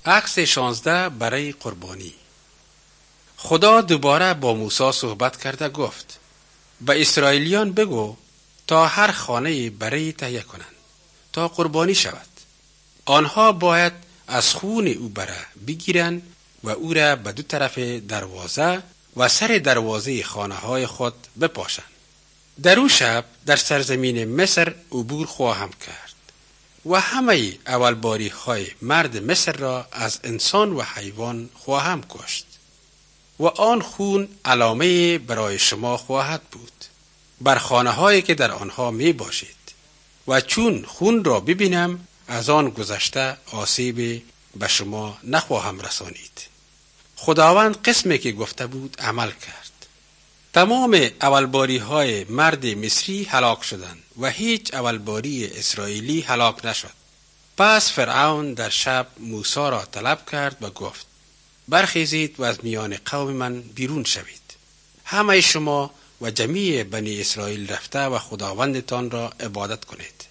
عکس 16 برای قربانی. خدا دوباره با موسی صحبت کرده گفت: به اسرائیلیان بگو تا هر خانه برای تهیه کنند تا قربانی شود. آنها باید از خون او بره بگیرند و او را به دو طرف دروازه و سر دروازه خانه های خود بپاشند. در او شب در سرزمین مصر عبور خواهم کرد و همه اولباری های مرد مصر را از انسان و حیوان خواهم کشت و آن خون علامه برای شما خواهد بود بر خانه هایی که در آنها می باشید و چون خون را ببینم از آن گذشته آسیب به شما نخواهم رسانید. خداوند قسمی که گفته بود عمل کرد. تمام اولباری های مرد مصری هلاک شدند و هیچ اولباری اسرائیلی هلاک نشد. پس فرعون در شب موسی را طلب کرد و گفت: برخیزید و از میان قوم من بیرون شوید. همه شما و جمیع بنی اسرائیل رفته و خداوندتان را عبادت کنید.